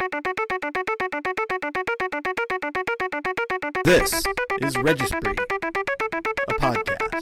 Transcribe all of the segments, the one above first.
This is Registry, a podcast.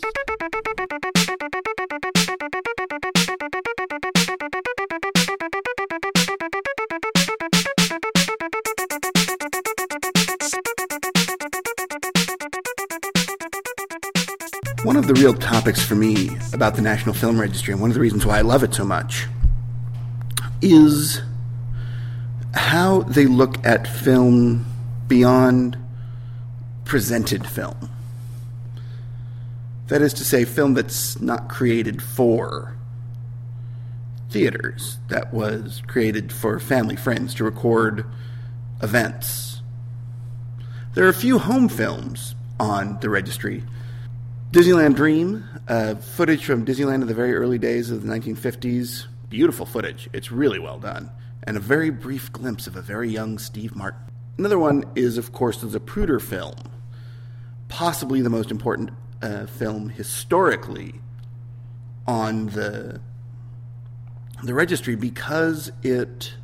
One of the real topics for me about the National Film Registry, and one of the reasons why I love it so much, is how they look at film beyond presented film. That is to say, film that's not created for theaters, that was created for family, friends, to record events. There are a few home films on the registry. Disneyland Dream, footage from Disneyland in the very early days of the 1950s. Beautiful footage. It's really well done. And a very brief glimpse of a very young Steve Martin. Another one is, of course, the Zapruder film. Possibly the most important film historically on the registry, because it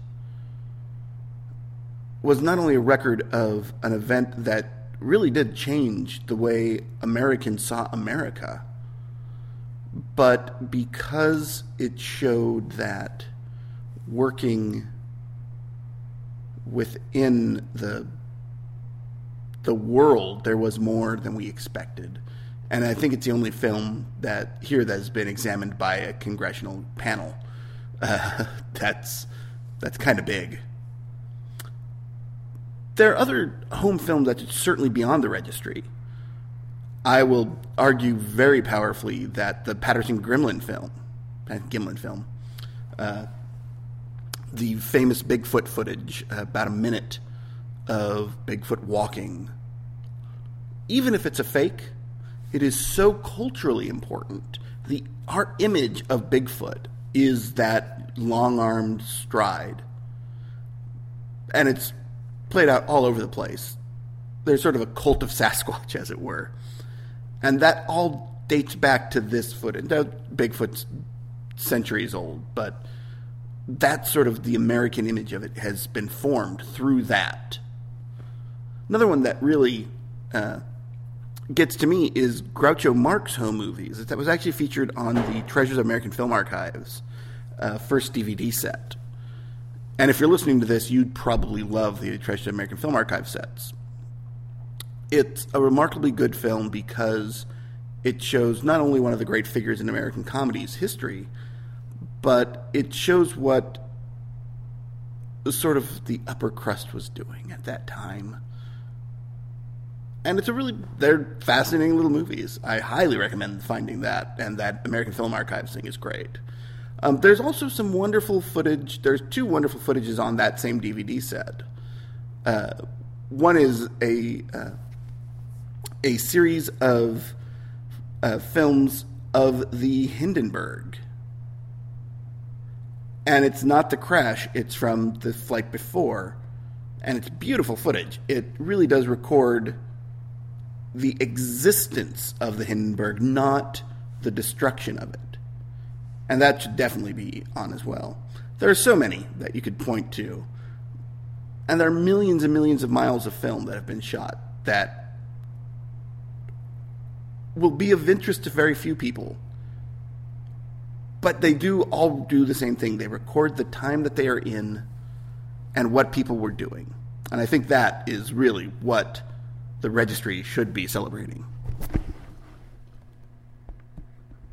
was not only a record of an event that really did change the way Americans saw America, but because it showed that working within the world, there was more than we expected. And I think it's the only film that has been examined by a congressional panel. That's kind of big. There are other home films that are certainly beyond the registry. I will argue very powerfully that the Patterson-Gimlin film, the famous Bigfoot footage, about a minute of Bigfoot walking, even if it's a fake, it is so culturally important. Our image of Bigfoot is that long-armed stride. And it's played out all over the place. There's sort of a cult of Sasquatch, as it were. And that all dates back to this footage. Now, Bigfoot's centuries old, but that's sort of the American image of it has been formed through that. Another one that really gets to me is Groucho Marx home movies. That was actually featured on the Treasures of American Film Archives first DVD set. And if you're listening to this, you'd probably love the Treasures of American Film Archive sets. It's a remarkably good film because it shows not only one of the great figures in American comedy's history, but it shows what sort of the upper crust was doing at that time. And they're fascinating little movies. I highly recommend finding that, and that American Film Archives thing is great. There's also some wonderful footage. There's two wonderful footages on that same DVD set. One is a series of films of the Hindenburg. And it's not the crash, it's from the flight before. And it's beautiful footage. It really does record the existence of the Hindenburg, not the destruction of it. And that should definitely be on as well. There are so many that you could point to. And there are millions and millions of miles of film that have been shot that will be of interest to very few people. But they all do the same thing. They record the time that they are in and what people were doing. And I think that is really what the registry should be celebrating.